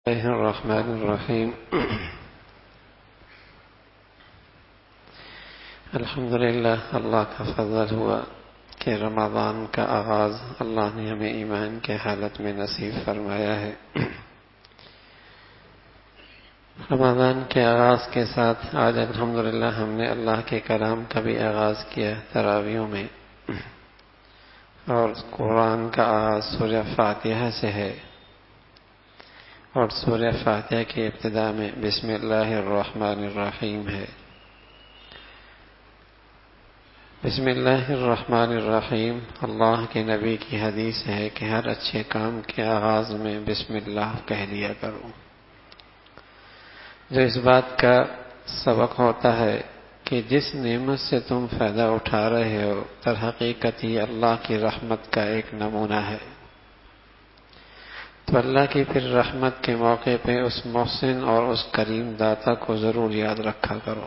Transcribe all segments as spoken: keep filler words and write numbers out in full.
اللہ الرحمن الرحیم الحمدللہ، اللہ کا فضل ہوا کہ رمضان کا آغاز اللہ نے ہمیں ایمان کے حالت میں نصیب فرمایا ہے۔ رمضان کے آغاز کے ساتھ آج الحمدللہ ہم نے اللہ کے کلام کا بھی آغاز کیا تراویحوں میں، اور قرآن کا آغاز سورہ فاتحہ سے ہے، اور سورہ فاتحہ کی ابتدا میں بسم اللہ الرحمن الرحیم ہے۔ بسم اللہ الرحمن الرحیم اللہ کے نبی کی حدیث ہے کہ ہر اچھے کام کے آغاز میں بسم اللہ کہہ لیا کرو، جو اس بات کا سبق ہوتا ہے کہ جس نعمت سے تم فائدہ اٹھا رہے ہو در حقیقت ہی اللہ کی رحمت کا ایک نمونہ ہے، تو اللہ کی پھر رحمت کے موقع پہ اس محسن اور اس کریم داتا کو ضرور یاد رکھا کرو۔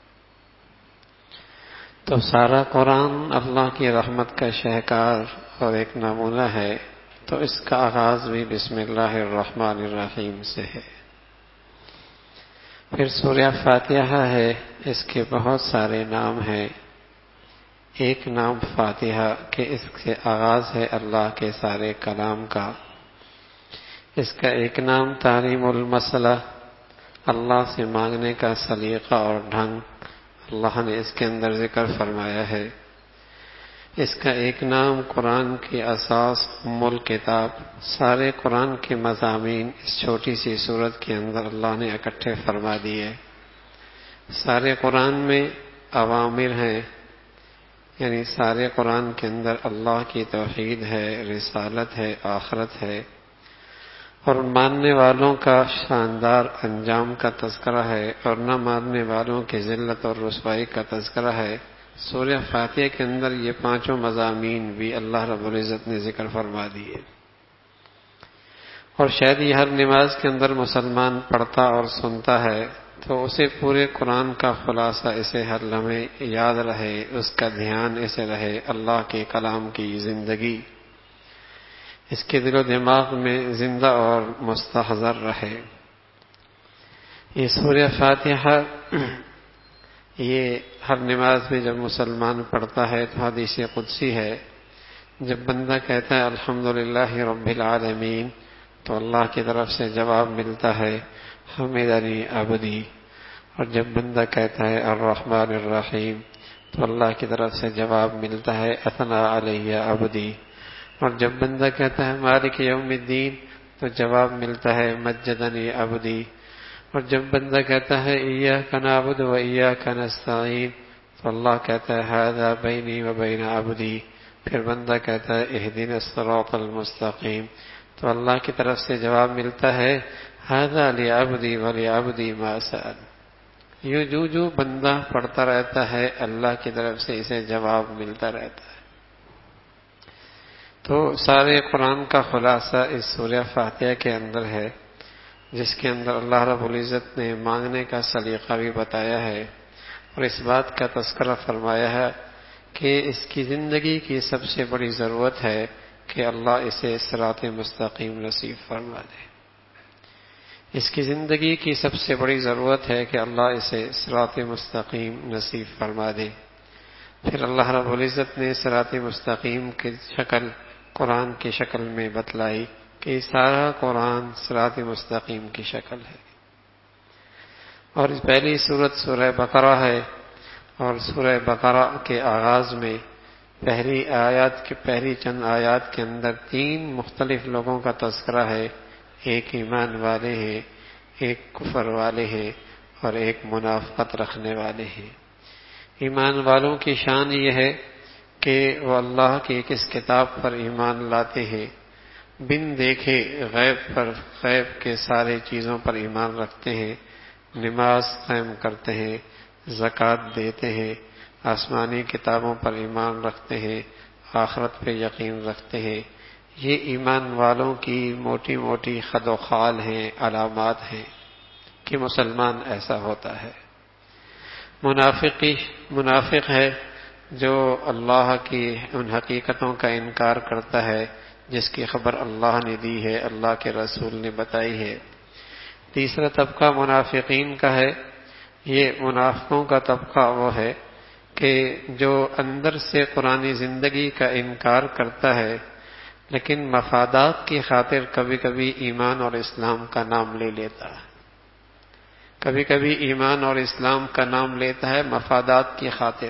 تو سارا قرآن اللہ کی رحمت کا شہکار اور ایک نمونہ ہے، تو اس کا آغاز بھی بسم اللہ الرحمن الرحیم سے ہے۔ پھر سورہ فاتحہ ہے، اس کے بہت سارے نام ہیں۔ ایک نام فاتحہ کہ اس سے آغاز ہے اللہ کے سارے کلام کا۔ اس کا ایک نام تعلیم المسئلہ، اللہ سے مانگنے کا سلیقہ اور ڈھنگ اللہ نے اس کے اندر ذکر فرمایا ہے۔ اس کا ایک نام قرآن کی اساس ام الکتاب، سارے قرآن کے مضامین اس چھوٹی سی سورت کے اندر اللہ نے اکٹھے فرما دیے۔ سارے قرآن میں اوامر ہیں، یعنی سارے قرآن کے اندر اللہ کی توحید ہے، رسالت ہے، آخرت ہے، اور ماننے والوں کا شاندار انجام کا تذکرہ ہے، اور نہ ماننے والوں کی ذلت اور رسوائی کا تذکرہ ہے۔ سورہ فاتحہ کے اندر یہ پانچوں مضامین بھی اللہ رب العزت نے ذکر فرما دیے، اور شاید یہ ہر نماز کے اندر مسلمان پڑھتا اور سنتا ہے تو اسے پورے قرآن کا خلاصہ اسے ہر لمحے یاد رہے، اس کا دھیان اسے رہے، اللہ کے کلام کی زندگی اس کے دل و دماغ میں زندہ اور مستحضر رہے۔ یہ سورہ فاتحہ یہ ہر نماز میں جب مسلمان پڑھتا ہے تو حدیث قدسی ہے، جب بندہ کہتا ہے الحمدللہ رب العالمین تو اللہ کی طرف سے جواب ملتا ہے حمدنی عبدی، اور جب بندہ کہتا ہے الرحمن الرحیم تو اللہ کی طرف سے جواب ملتا ہے اثنا علی عبدی، اور جب بندہ کہتا ہے مالک یوم الدین تو جواب ملتا ہے مجدنی عبدی، اور جب بندہ کہتا ہے ایاک نعبد و ایاک نستعین تو اللہ کہتا ہے ھذا بینی و بین عبدی، پھر بندہ کہتا ہے اہدنا الصراط المستقیم تو اللہ کی طرف سے جواب ملتا ہے ھذا لعبدی ولعبدی ما سأل۔ یوں جو جو بندہ پڑھتا رہتا ہے اللہ کی طرف سے اسے جواب ملتا رہتا ہے۔ تو سارے قرآن کا خلاصہ اس سورہ فاتحہ کے اندر ہے، جس کے اندر اللہ رب العزت نے مانگنے کا سلیقہ بھی بتایا ہے، اور اس بات کا تذکرہ فرمایا ہے کہ اس کی زندگی کی سب سے بڑی ضرورت ہے کہ اللہ اسے صراط مستقیم نصیب فرما دے۔ اس کی زندگی کی سب سے بڑی ضرورت ہے کہ اللہ اسے صراط مستقیم نصیب فرما دے۔ پھر اللہ رب العزت نے صراط مستقیم کی شکل قرآن کی شکل میں بتلائی کہ سارا قرآن صراط مستقیم کی شکل ہے، اور پہلی سورت سورہ بقرہ ہے، اور سورہ بقرہ کے آغاز میں پہلی آیات کے پہلی چند آیات کے اندر تین مختلف لوگوں کا تذکرہ ہے، ایک ایمان والے ہیں، ایک کفر والے ہیں، اور ایک منافقت رکھنے والے ہیں۔ ایمان والوں کی شان یہ ہے کہ وہ اللہ کی کس کتاب پر ایمان لاتے ہیں، بن دیکھے غیب پر غیب کے سارے چیزوں پر ایمان رکھتے ہیں، نماز قائم کرتے ہیں، زکوٰۃ دیتے ہیں، آسمانی کتابوں پر ایمان رکھتے ہیں، آخرت پہ یقین رکھتے ہیں۔ یہ ایمان والوں کی موٹی موٹی خد و خال ہیں، علامات ہیں کہ مسلمان ایسا ہوتا ہے۔ منافقی منافق ہے جو اللہ کی ان حقیقتوں کا انکار کرتا ہے جس کی خبر اللہ نے دی ہے، اللہ کے رسول نے بتائی ہے۔ تیسرا طبقہ منافقین کا ہے. یہ منافقوں کا طبقہ وہ ہے کہ جو اندر سے قرآن زندگی کا انکار کرتا ہے لیکن مفادات کی خاطر کبھی کبھی ایمان اور اسلام کا نام لے لیتا ہے. کبھی کبھی ایمان اور اسلام کا نام لیتا ہے مفادات کی خاطر.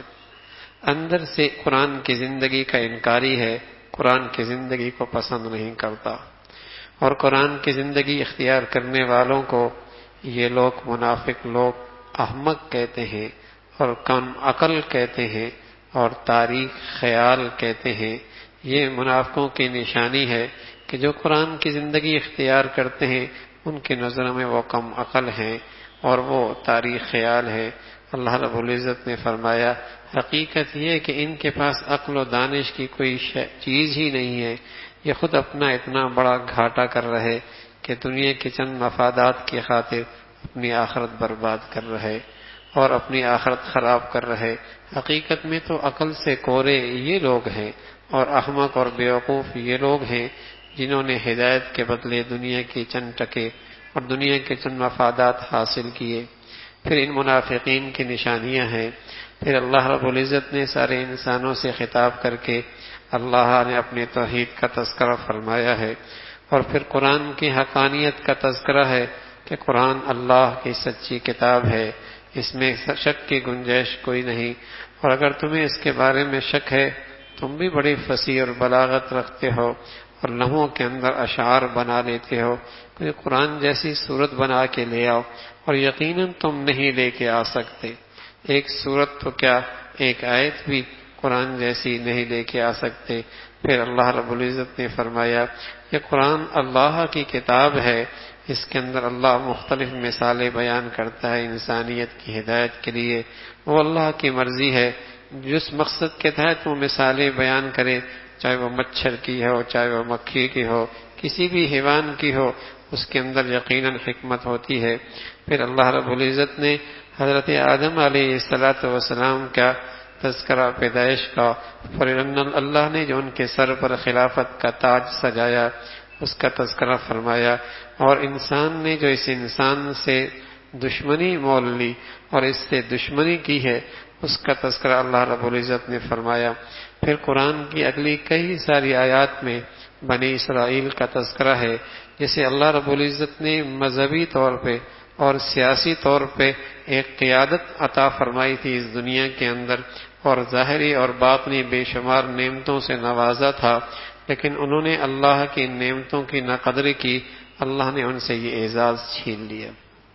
اندر سے قرآن کی زندگی کا انکاری ہے, قرآن کی زندگی کو پسند نہیں کرتا. اور قرآن کی زندگی اختیار کرنے والوں کو یہ لوگ منافق لوگ احمق کہتے ہیں اور کم عقل کہتے ہیں اور تاریخ خیال کہتے ہیں. یہ منافقوں کی نشانی ہے کہ جو قرآن کی زندگی اختیار کرتے ہیں ان کی نظر میں وہ کم عقل ہیں اور وہ تاریخ خیال ہے. اللہ رب العزت نے فرمایا حقیقت یہ کہ ان کے پاس عقل و دانش کی کوئی چیز ہی نہیں ہے. یہ خود اپنا اتنا بڑا گھاٹا کر رہے کہ دنیا کے چند مفادات کی خاطر اپنی آخرت برباد کر رہے اور اپنی آخرت خراب کر رہے. حقیقت میں تو عقل سے کورے یہ لوگ ہیں اور احمق اور بیوقوف یہ لوگ ہیں جنہوں نے ہدایت کے بدلے دنیا کی چند ٹکے اور دنیا کے چند مفادات حاصل کیے. پھر ان منافقین کی نشانیاں ہیں. پھر اللہ رب العزت نے سارے انسانوں سے خطاب کر کے اللہ نے اپنے توحید کا تذکرہ فرمایا ہے اور پھر قرآن کی حقانیت کا تذکرہ ہے کہ قرآن اللہ کی سچی کتاب ہے, اس میں شک کی گنجائش کوئی نہیں. اور اگر تمہیں اس کے بارے میں شک ہے تم بھی بڑی فصیح اور بلاغت رکھتے ہو اور لمحوں کے اندر اشعار بنا لیتے ہو, کوئی قرآن جیسی صورت بنا کے لے آؤ. اور یقیناً تم نہیں لے کے آ سکتے, ایک صورت تو کیا ایک آیت بھی قرآن جیسی نہیں لے کے آ سکتے. پھر اللہ رب العزت نے فرمایا یہ قرآن اللہ کی کتاب ہے, اس کے اندر اللہ مختلف مثالیں بیان کرتا ہے انسانیت کی ہدایت کے لیے. وہ اللہ کی مرضی ہے جس مقصد کے تحت وہ مثالیں بیان کرے, چاہے وہ مچھر کی ہو, چاہے وہ مکھی کی ہو, کسی بھی حیوان کی ہو, اس کے اندر یقیناً حکمت ہوتی ہے. پھر اللہ رب العزت نے حضرت آدم علیہ الصلاۃ والسلام کا تذکرہ پیدائش کا, پھر اللہ نے جو ان کے سر پر خلافت کا تاج سجایا اس کا تذکرہ فرمایا, اور انسان نے جو اس انسان سے دشمنی مول لی اور اس سے دشمنی کی ہے اس کا تذکرہ اللہ رب العزت نے فرمایا. پھر قرآن کی اگلی کئی ساری آیات میں بنی اسرائیل کا تذکرہ ہے جسے اللہ رب العزت نے مذہبی طور پہ اور سیاسی طور پہ ایک قیادت عطا فرمائی تھی اس دنیا کے اندر, اور ظاہری اور باطنی بے شمار نعمتوں سے نوازا تھا, لیکن انہوں نے اللہ کی ان نعمتوں کی ناقدری کی. اللہ نے ان سے یہ اعزاز چھین لیا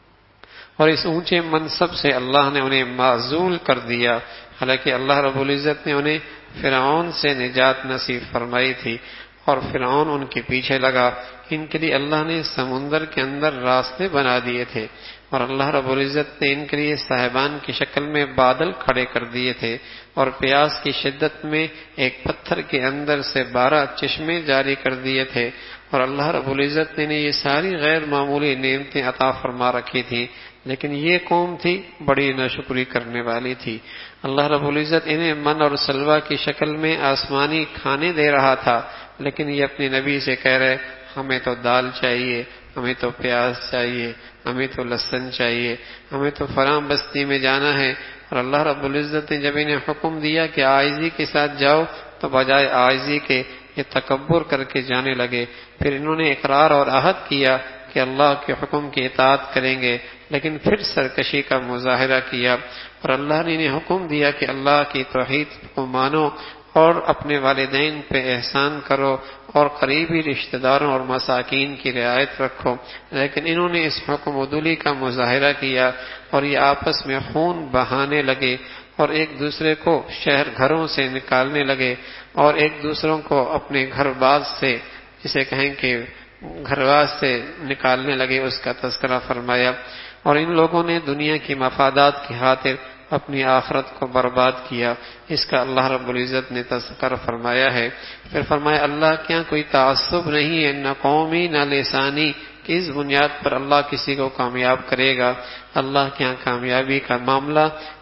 اور اس اونچے منصب سے اللہ نے انہیں معزول کر دیا. حالانکہ اللہ رب العزت نے انہیں فرعون سے نجات نصیب فرمائی تھی اور فرعون ان کے پیچھے لگا. ان کے لیے اللہ نے سمندر کے اندر راستے بنا دیے تھے اور اللہ رب العزت نے ان کے لیے صاحبان کی شکل میں بادل کھڑے کر دیے تھے اور پیاس کی شدت میں ایک پتھر کے اندر سے بارہ چشمے جاری کر دیے تھے. اور اللہ رب العزت نے یہ ساری غیر معمولی نعمتیں عطا فرما رکھی تھی, لیکن یہ قوم تھی بڑی ناشکری کرنے والی تھی. اللہ رب العزت انہیں من اور سلوہ کی شکل میں آسمانی کھانے دے رہا تھا, لیکن یہ اپنے نبی سے کہہ رہے ہمیں تو دال چاہیے, ہمیں تو پیاز چاہیے, ہمیں تو لہسن چاہیے, ہمیں تو فلاں بستی میں جانا ہے. اور اللہ رب العزت نے جب انہیں حکم دیا کہ عاجزی کے ساتھ جاؤ تو بجائے عاجزی کے یہ تکبر کر کے جانے لگے. پھر انہوں نے اقرار اور عہد کیا کہ اللہ کے حکم کی اطاعت کریں گے, لیکن پھر سرکشی کا مظاہرہ کیا اور اللہ نے انہیں حکم دیا کہ اللہ کی توحید کو مانو اور اپنے والدین پہ احسان کرو اور قریبی رشتہ داروں اور مساکین کی رعایت رکھو. لیکن انہوں نے اس حکم عدولی کا مظاہرہ کیا اور یہ آپس میں خون بہانے لگے اور ایک دوسرے کو شہر گھروں سے نکالنے لگے اور ایک دوسروں کو اپنے گھر باز سے, جسے کہیں کہ گھرواز سے نکالنے لگے, اس کا تذکرہ فرمایا. اور ان لوگوں نے دنیا کی مفادات کی خاطر اپنی آخرت کو برباد کیا, اس کا اللہ رب العزت نے تذکرہ فرمایا ہے. پھر فرمایا اللہ کیا کوئی تعصب نہیں ہے, نہ قومی نہ لسانی, کہ اس بنیاد پر اللہ کسی کو کامیاب کرے گا. اللہ کے یہاں کامیابی کا معاملہ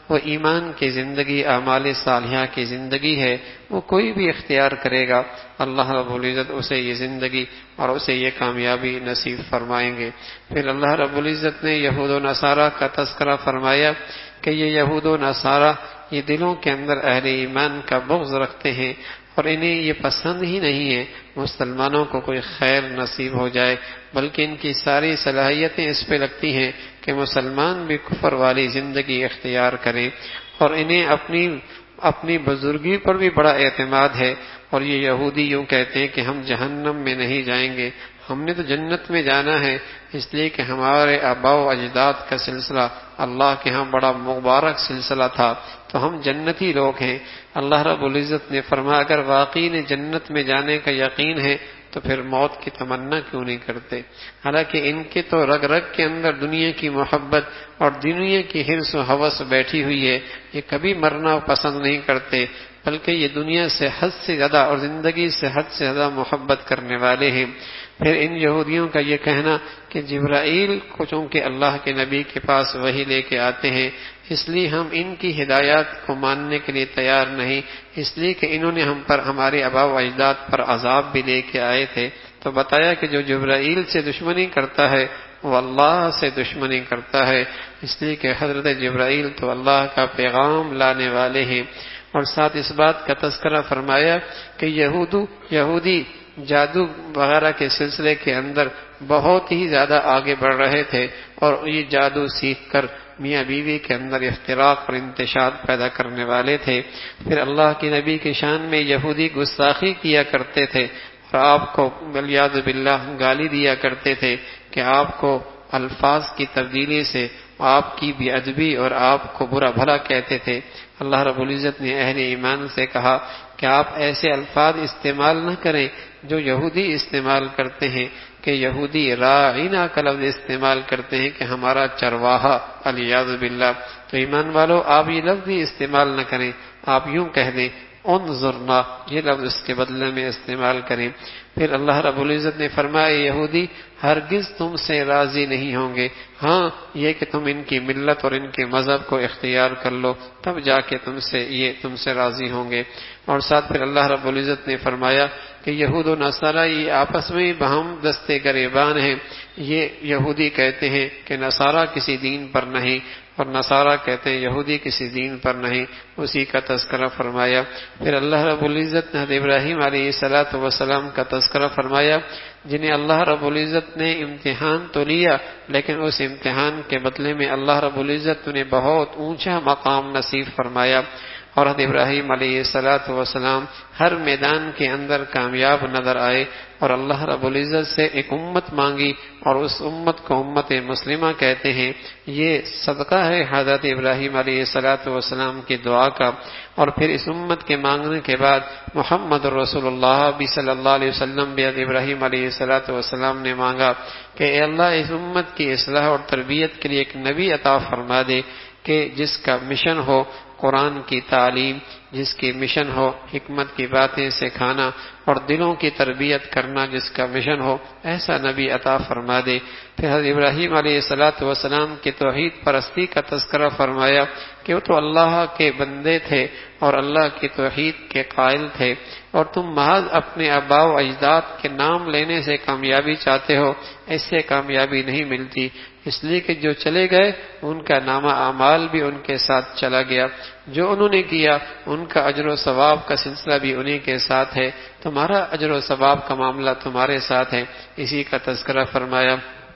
وہ ایمان کی زندگی، اعمال صالحہ کی زندگی ہے، وہ کوئی بھی اختیار کرے گا اللہ رب العزت اسے یہ زندگی اور اسے یہ کامیابی نصیب فرمائیں گے۔ پھر اللہ رب العزت نے یہود و نصارہ کا تذکرہ فرمایا کہ یہ یہود و نصارہ یہ دلوں کے اندر اہل ایمان کا بغض رکھتے ہیں اور انہیں یہ پسند ہی نہیں ہے مسلمانوں کو کوئی خیر نصیب ہو جائے، بلکہ ان کی ساری صلاحیتیں اس پہ لگتی ہیں کہ مسلمان بھی کفر والی زندگی اختیار کریں، اور انہیں اپنی اپنی بزرگی پر بھی بڑا اعتماد ہے، اور یہ یہودی یوں کہتے ہیں کہ ہم جہنم میں نہیں جائیں گے، ہم نے تو جنت میں جانا ہے، اس لیے کہ ہمارے آباء و اجداد کا سلسلہ اللہ کے ہاں بڑا مبارک سلسلہ تھا، تو ہم جنتی لوگ ہیں۔ اللہ رب العزت نے فرمایا اگر واقعی نے جنت میں جانے کا یقین ہے تو پھر موت کی تمنا کیوں نہیں کرتے؟ حالانکہ ان کے تو رگ رگ کے اندر دنیا کی محبت اور دنیا کی حرص و ہوس بیٹھی ہوئی ہے، یہ کبھی مرنا پسند نہیں کرتے، بلکہ یہ دنیا سے حد سے زیادہ اور زندگی سے حد سے زیادہ محبت کرنے والے ہیں۔ پھر ان یہودیوں کا یہ کہنا کہ جبرائیل کو چونکہ اللہ کے نبی کے پاس وحی لے کے آتے ہیں اس لیے ہم ان کی ہدایات کو ماننے کے لیے تیار نہیں، اس لیے کہ انہوں نے ہم پر ہمارے آباء و اجداد پر عذاب بھی لے کے آئے تھے۔ تو بتایا کہ جو جبرائیل سے دشمنی کرتا ہے وہ اللہ سے دشمنی کرتا ہے، اس لیے کہ حضرت جبرائیل تو اللہ کا پیغام لانے والے ہیں۔ اور ساتھ اس بات کا تذکرہ فرمایا کہ یہودو یہودی جادو وغیرہ کے سلسلے کے اندر بہت ہی زیادہ آگے بڑھ رہے تھے، اور یہ جادو سیکھ کر میاں بیوی کے اندر اختراق اور انتشار پیدا کرنے والے تھے۔ پھر اللہ کے نبی کی شان میں یہودی گستاخی کیا کرتے تھے اور آپ کو والعیاذ باللہ گالی دیا کرتے تھے کہ آپ کو الفاظ کی تبدیلی سے آپ کی بے ادبی اور آپ کو برا بھلا کہتے تھے۔ اللہ رب العزت نے اہل ایمان سے کہا کہ آپ ایسے الفاظ استعمال نہ کریں جو یہودی استعمال کرتے ہیں، کہ یہودی راعینا کا لفظ استعمال کرتے ہیں کہ ہمارا چرواہا، والعیاذ باللہ۔ تو ایمان والو آپ یہ لفظ بھی استعمال نہ کریں، آپ یوں کہہ دیں انظرنا، یہ لفظ اس کے بدلے میں استعمال کریں۔ پھر اللہ رب العزت نے فرمایا یہودی ہرگز تم سے راضی نہیں ہوں گے، ہاں یہ کہ تم ان کی ملت اور ان کے مذہب کو اختیار کر لو تب جا کے تم سے یہ تم سے راضی ہوں گے۔ اور ساتھ پھر اللہ رب العزت نے فرمایا کہ یہود و نصارہ یہ آپس میں باہم دستے گریبان ہیں، یہ یہودی کہتے ہیں کہ نصارہ کسی دین پر نہیں، اور نصارہ کہتے ہیں یہودی کسی دین پر نہیں، اسی کا تذکرہ فرمایا۔ پھر اللہ رب العزت نے حضرت ابراہیم علیہ الصلوۃ والسلام کا تذکرہ فرمایا جنہیں اللہ رب العزت نے امتحان تو لیا، لیکن اس امتحان کے بدلے میں اللہ رب العزت نے بہت اونچا مقام نصیب فرمایا، اور حضرت ابراہیم علیہ الصلوۃ والسلام ہر میدان کے اندر کامیاب نظر آئے، اور اللہ رب العزت سے ایک امت مانگی، اور اس امت کو امت مسلمہ کہتے ہیں۔ یہ صدقہ ہے حضرت ابراہیم علیہ الصلوۃ والسلام کی دعا کا۔ اور پھر اس امت کے مانگنے کے بعد محمد رسول اللہ بھی صلی اللہ علیہ وسلم بھی حضرت ابراہیم علیہ الصلوۃ والسلام نے مانگا کہ اے اللہ اس امت کی اصلاح اور تربیت کے لیے ایک نبی عطا فرما دے کہ جس کا مشن ہو قرآن کی تعلیم، جس کی مشن ہو حکمت کی باتیں سکھانا اور دلوں کی تربیت کرنا، جس کا مشن ہو ایسا نبی عطا فرما دے۔ پھر حضرت ابراہیم علیہ الصلوۃ والسلام کی توحید پرستی کا تذکرہ فرمایا کہ وہ تو اللہ کے بندے تھے اور اللہ کی توحید کے قائل تھے، اور تم محض اپنے آباء و اجداد کے نام لینے سے کامیابی چاہتے ہو، اس سے کامیابی نہیں ملتی، اس لیے کہ جو چلے گئے ان کا نامہ اعمال بھی ان کے ساتھ چلا گیا، جو انہوں نے کیا ان کا اجر و ثواب کا سلسلہ بھی انہی کے ساتھ ہے، تمہارا اجر و ثواب کا معاملہ تمہارے ساتھ ہے، اسی کا تذکرہ فرمایا۔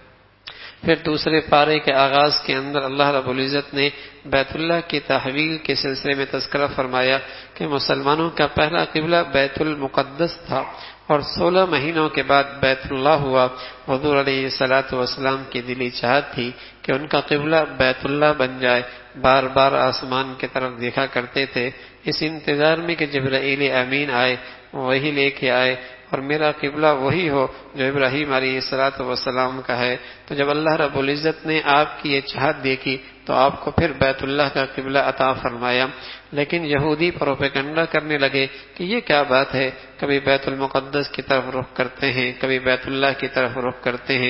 پھر دوسرے پارے کے آغاز کے اندر اللہ رب العزت نے بیت اللہ کی تحویل کے سلسلے میں تذکرہ فرمایا کہ مسلمانوں کا پہلا قبلہ بیت المقدس تھا، اور سولہ مہینوں کے بعد بیت اللہ ہوا۔ حضور علیہ الصلوۃ والسلام کی دلی چاہت تھی کہ ان کا قبلہ بیت اللہ بن جائے، بار بار آسمان کی طرف دیکھا کرتے تھے اس انتظار میں کہ جبرائیل امین آئے، وہی لے کے آئے اور میرا قبلہ وہی ہو جو ابراہیم علیہ الصلوۃ والسلام کا ہے۔ تو جب اللہ رب العزت نے آپ کی یہ چاہت دیکھی تو آپ کو پھر بیت اللہ کا قبلہ عطا فرمایا، لیکن یہودی پروپیگنڈا کرنے لگے کہ یہ کیا بات ہے، کبھی بیت المقدس کی طرف رخ کرتے ہیں، کبھی بیت اللہ کی طرف رخ کرتے ہیں۔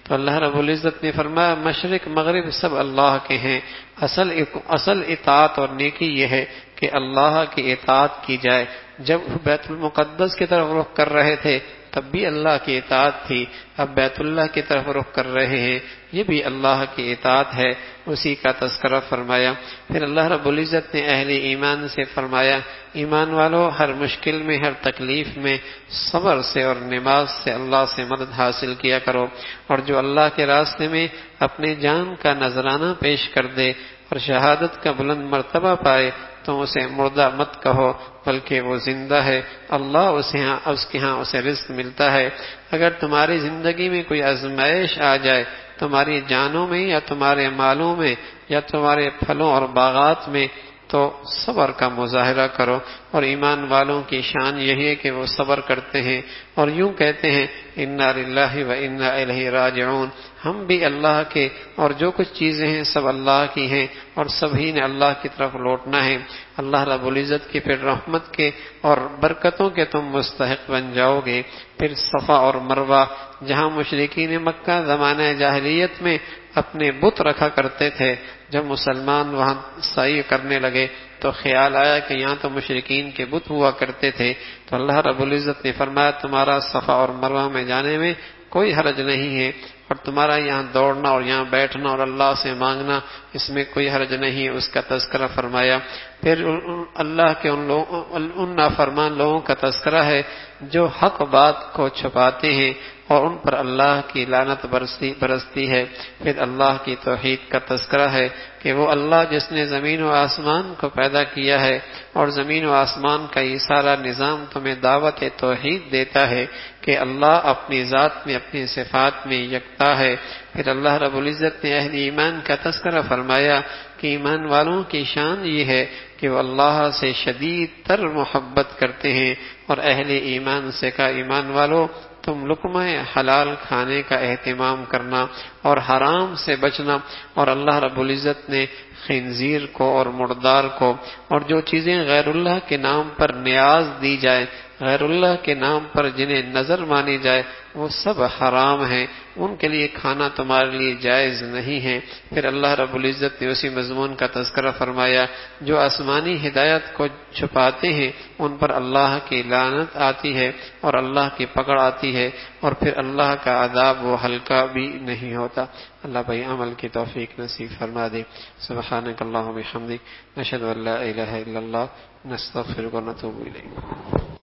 تو اللہ رب العزت نے فرمایا مشرق مغرب سب اللہ کے ہیں، اصل اصل اطاعت اور نیکی یہ ہے کہ اللہ کی اطاعت کی جائے۔ جب بیت المقدس کی طرف رخ کر رہے تھے تب بھی اللہ کی اطاعت تھی، اب بیت اللہ کی طرف رخ کر رہے ہیں، یہ بھی اللہ کی اطاعت ہے، اسی کا تذکرہ فرمایا۔ پھر اللہ رب العزت نے اہل ایمان سے فرمایا ایمان والو ہر مشکل میں، ہر تکلیف میں صبر سے اور نماز سے اللہ سے مدد حاصل کیا کرو، اور جو اللہ کے راستے میں اپنے جان کا نذرانہ پیش کر دے اور شہادت کا بلند مرتبہ پائے تو اسے مردہ مت کہو بلکہ وہ زندہ ہے، اللہ اسے ہاں اس کے ہاں اسے رزق ملتا ہے۔ اگر تمہاری زندگی میں کوئی آزمائش آ جائے تمہاری جانوں میں یا تمہارے مالوں میں یا تمہارے پھلوں اور باغات میں تو صبر کا مظاہرہ کرو، اور ایمان والوں کی شان یہی ہے کہ وہ صبر کرتے ہیں اور یوں کہتے ہیں انا للہ و انا الیہ راجعون، ہم بھی اللہ کے اور جو کچھ چیزیں ہیں سب اللہ کی ہیں اور سبھی نے اللہ کی طرف لوٹنا ہے۔ اللہ رب العزت کی پھر رحمت کے اور برکتوں کے تم مستحق بن جاؤ گے۔ پھر صفا اور مروہ جہاں مشرکین مکہ زمانہ جاہلیت میں اپنے بت رکھا کرتے تھے، جب مسلمان وہاں سعی کرنے لگے تو خیال آیا کہ یہاں تو مشرکین کے بت ہوا کرتے تھے، تو اللہ رب العزت نے فرمایا تمہارا صفا اور مروہ میں جانے میں کوئی حرج نہیں ہے، اور تمہارا یہاں دوڑنا اور یہاں بیٹھنا اور اللہ سے مانگنا اس میں کوئی حرج نہیں ہے، اس کا تذکرہ فرمایا۔ پھر اللہ کے ان لوگوں ان نافرمان لوگوں کا تذکرہ ہے جو حق بات کو چھپاتے ہیں اور ان پر اللہ کی لعنت برستی برستی ہے۔ پھر اللہ کی توحید کا تذکرہ ہے کہ وہ اللہ جس نے زمین و آسمان کو پیدا کیا ہے اور زمین و آسمان کا یہ سارا نظام تمہیں دعوت توحید دیتا ہے کہ اللہ اپنی ذات میں اپنی صفات میں یکتا ہے۔ پھر اللہ رب العزت نے اہل ایمان کا تذکرہ فرمایا کہ ایمان والوں کی شان یہ ہے کہ وہ اللہ سے شدید تر محبت کرتے ہیں، اور اہل ایمان سے کہا ایمان والو تم لقمہ حلال کھانے کا اہتمام کرنا اور حرام سے بچنا، اور اللہ رب العزت نے خنزیر کو اور مردار کو اور جو چیزیں غیر اللہ کے نام پر نیاز دی جائے، غیر اللہ کے نام پر جنہیں نظر مانی جائے وہ سب حرام ہیں، ان کے لیے کھانا تمہارے لیے جائز نہیں ہے۔ پھر اللہ رب العزت نے اسی مضمون کا تذکرہ فرمایا جو آسمانی ہدایت کو چھپاتے ہیں ان پر اللہ کی لعنت آتی ہے اور اللہ کی پکڑ آتی ہے، اور پھر اللہ کا عذاب وہ ہلکا بھی نہیں ہوتا۔ اللہ بھائی عمل کی توفیق نصیب فرما دے۔ سبحانک اللہم و بحمدک، نشہد ان لا الہ الا اللہ، نستغفرک و نتوب الیک۔